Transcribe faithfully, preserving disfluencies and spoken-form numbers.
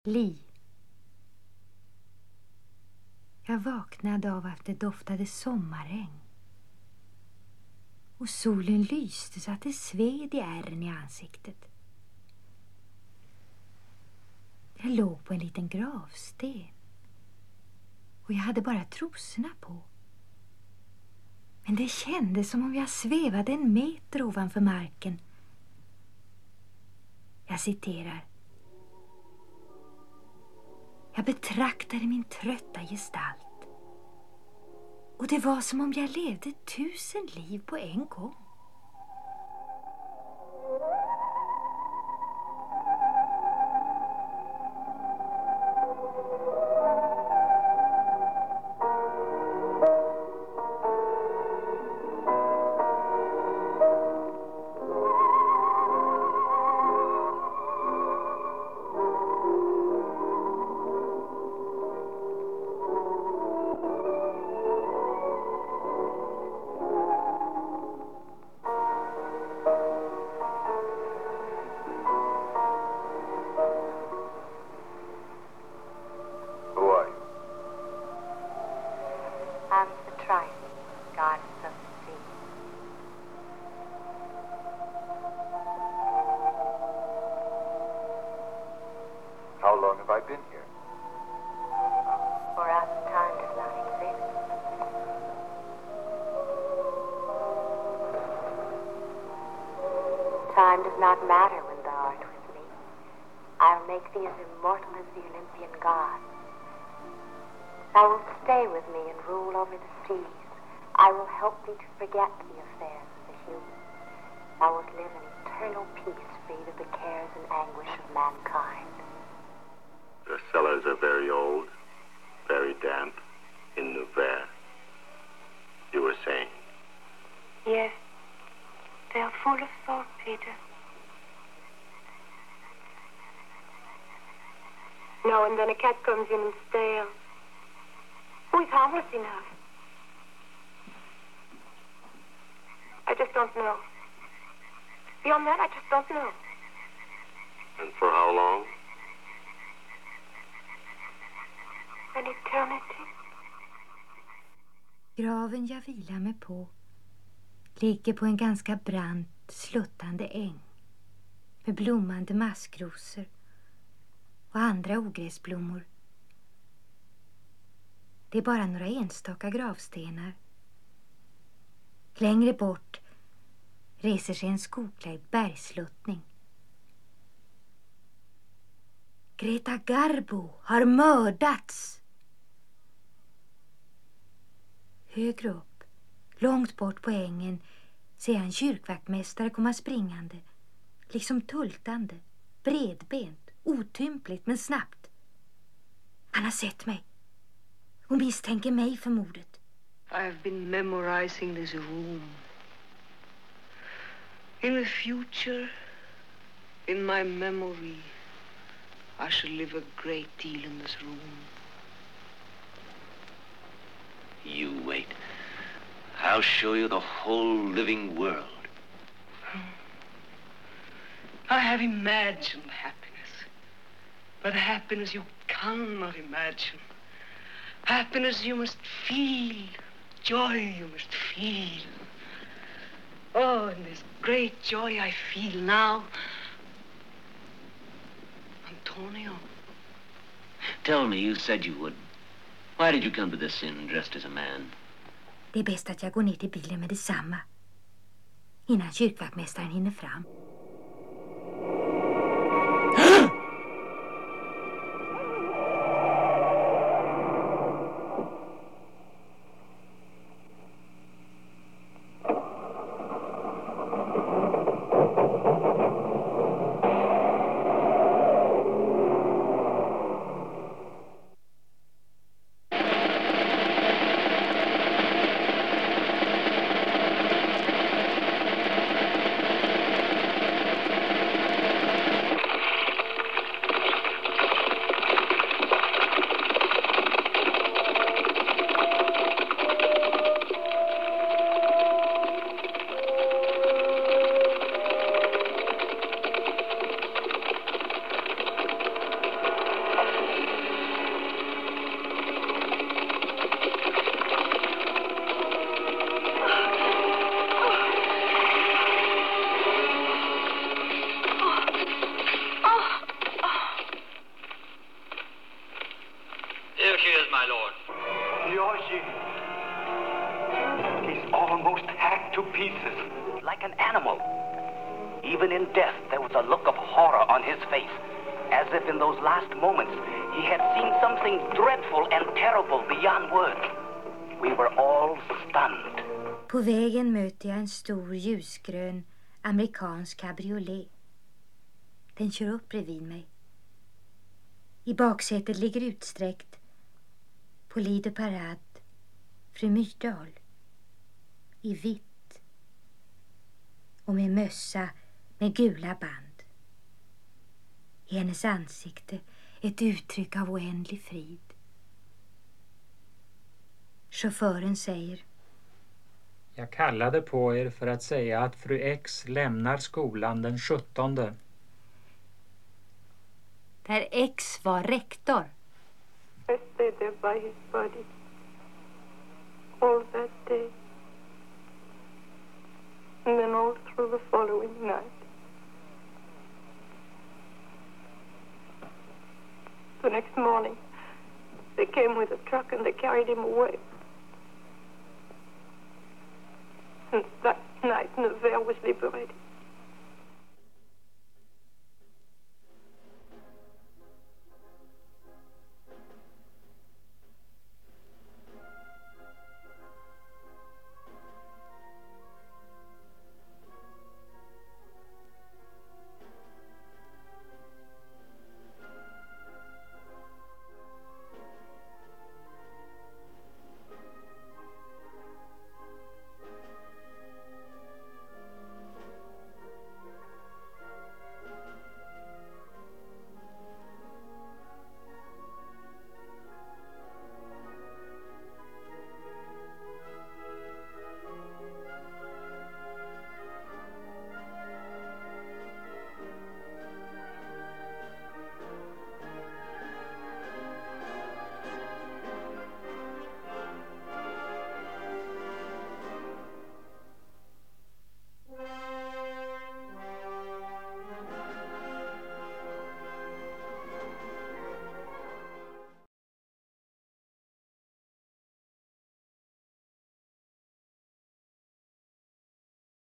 Li. Jag vaknade av att det doftade sommarregn. Och solen lyste så att det sved i ärren i ansiktet. Jag låg på en liten gravsten. Och jag hade bara trosorna på. Men det kändes som om jag svävade en meter ovanför marken. Jag citerar. Jag betraktade min trötta gestalt. Och det var som om jag levde tusen liv på en gång. How long have I been here? For us, time does not exist. Time does not matter when thou art with me. I'll make thee as immortal as the Olympian gods. Thou wilt stay with me and rule over the seas. I will help thee to forget the affairs of the human. Thou wilt live in eternal peace, freed of the cares and anguish of mankind. The cellars are very old, very damp, in Nevers. You were saying? Yes, they are full of salt, Peter. Now and then a cat comes in and stale. Who is harmless enough? I just don't know. Beyond that, I just don't know. And for how long? An eternity. Graven jag vilar mig på ligger på en ganska brant, sluttande äng med blommande maskrosor och andra ogräsblommor. Det är bara några enstaka gravstenar. Längre bort reser sig en skoglagd bergsluttning. Greta Garbo har mördats! Högre upp, långt bort på ängen, ser jag en kyrkvaktmästare komma springande, liksom tultande, bredbent, otympligt men snabbt. Han har sett mig och misstänker mig för mordet. I have been memorizing this room. In the future, in my memory, I shall live a great deal in this room. You wait. I'll show you the whole living world. I have imagined happiness, but happiness you cannot imagine. Happiness you must feel, joy you must feel. Oh, and this great joy I feel now. Antonio. Tell me, you said you would. Why did you come to this inn dressed as a man? Det är bäst att jag går ner till bilen med detsamma, innan kyrkvaktmästaren hinner fram. my lord. Yoshi! He's almost hacked to pieces. Like an animal. Even in death, there was a look of horror on his face, as if in those last moments he had seen something dreadful and terrible beyond words. We were all stunned. På vägen möter jag en stor ljusgrön amerikansk cabriolet. Den kör upp bredvid mig. I baksätet ligger utsträckt på Lido Parad fru Myrdal i vitt och med mössa med gula band. I hennes ansikte ett uttryck av oändlig frid. Chauffören säger: Jag kallade på er för att säga att fru X lämnar skolan den sjuttonde. Där X var rektor. I stayed there by his body all that day, and then all through the following night. The next morning, they came with a truck and they carried him away. And that night, Nevers was liberated.